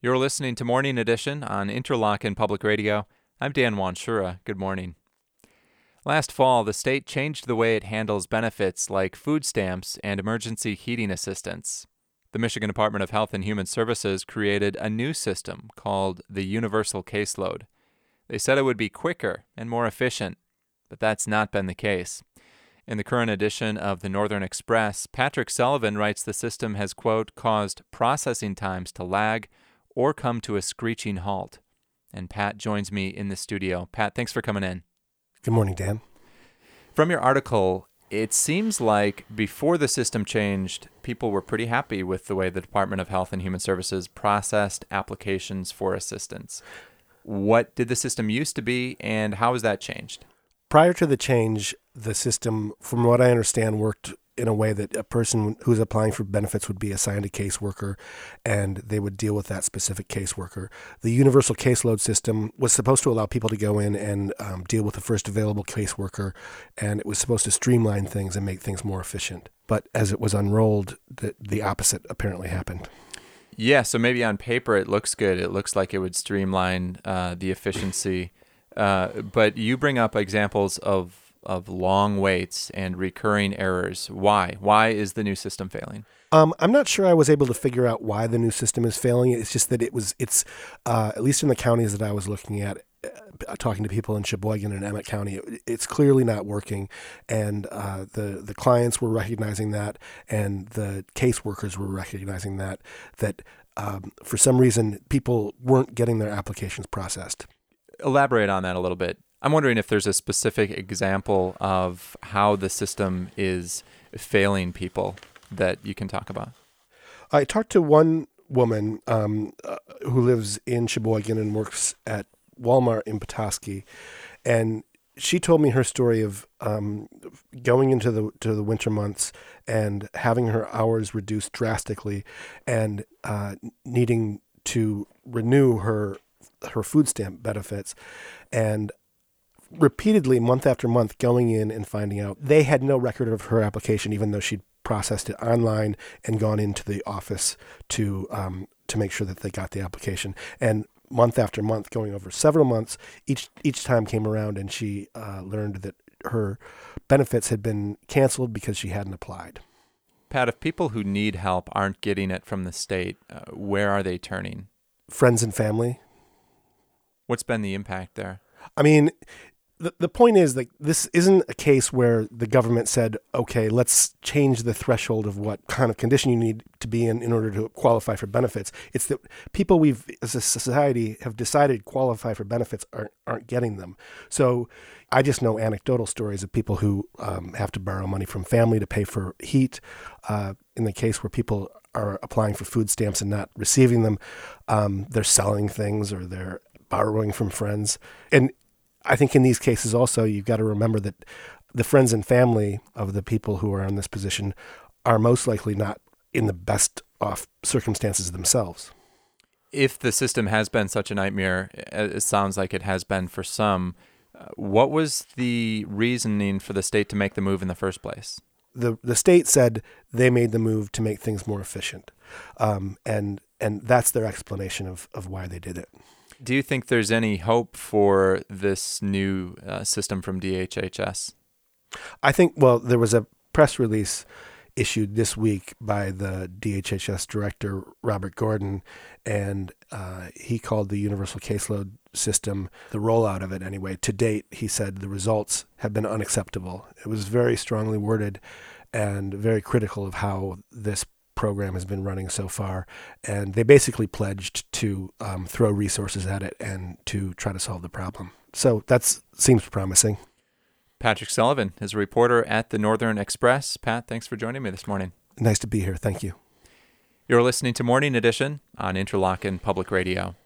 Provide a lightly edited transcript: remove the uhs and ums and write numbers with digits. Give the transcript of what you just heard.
You're listening to Morning Edition on Interlochen Public Radio. I'm Dan Wanshura. Good morning. Last fall, the state changed the way it handles benefits like food stamps and emergency heating assistance. The Michigan Department of Health and Human Services created a new system called the Universal Caseload. They said it would be quicker and more efficient, but that's not been the case. In the current edition of the Northern Express, Patrick Sullivan writes the system has, quote, caused processing times to lag or come to a screeching halt. And Pat joins me in the studio. Pat, thanks for coming in. Good morning, Dan. From your article, it seems like before the system changed, people were pretty happy with the way the Department of Health and Human Services processed applications for assistance. What did the system used to be, and how has that changed? Prior to the change, the system, from what I understand, worked in a way that a person who's applying for benefits would be assigned a caseworker, and they would deal with that specific caseworker. The universal caseload system was supposed to allow people to go in and deal with the first available caseworker, and it was supposed to streamline things and make things more efficient. But as it was unrolled, the opposite apparently happened. Yeah, so maybe on paper it looks good. It looks like it would streamline the efficiency. But you bring up examples of long waits and recurring errors. Why? Why is the new system failing? I'm not sure I was able to figure out why the new system is failing. It's just that it's at least in the counties that I was looking at, talking to people in Sheboygan and Emmett County, it's clearly not working. And the clients were recognizing that, and the caseworkers were recognizing that for some reason people weren't getting their applications processed. Elaborate on that a little bit. I'm wondering if there's a specific example of how the system is failing people that you can talk about. I talked to one woman who lives in Sheboygan and works at Walmart in Petoskey, and she told me her story of going into the winter months and having her hours reduced drastically, and needing to renew her food stamp benefits, and repeatedly, month after month, going in and finding out they had no record of her application, even though she'd processed it online and gone into the office to make sure that they got the application. And month after month, going over several months, each time came around, and she learned that her benefits had been canceled because she hadn't applied. Pat, if people who need help aren't getting it from the state, where are they turning? Friends and family. What's been the impact there? I mean, the point is that this isn't a case where the government said, okay, let's change the threshold of what kind of condition you need to be in order to qualify for benefits. It's that people we've, as a society, have decided qualify for benefits aren't getting them. So I just know anecdotal stories of people who have to borrow money from family to pay for heat. In the case where people are applying for food stamps and not receiving them, they're selling things or they're borrowing from friends. And I think in these cases also, you've got to remember that the friends and family of the people who are in this position are most likely not in the best off circumstances themselves. If the system has been such a nightmare, it sounds like it has been for some, what was the reasoning for the state to make the move in the first place? The state said they made the move to make things more efficient. And that's their explanation of why they did it. Do you think there's any hope for this new system from DHHS? I think, well, there was a press release issued this week by the DHHS director, Robert Gordon, and he called the universal caseload system, the rollout of it anyway, to date, he said the results have been unacceptable. It was very strongly worded and very critical of how this program has been running so far, and they basically pledged to throw resources at it and to try to solve the problem. So that seems promising. Patrick Sullivan is a reporter at the Northern Express. Pat, thanks for joining me this morning. Nice to be here. Thank you. You're listening to Morning Edition on Interlochen Public Radio.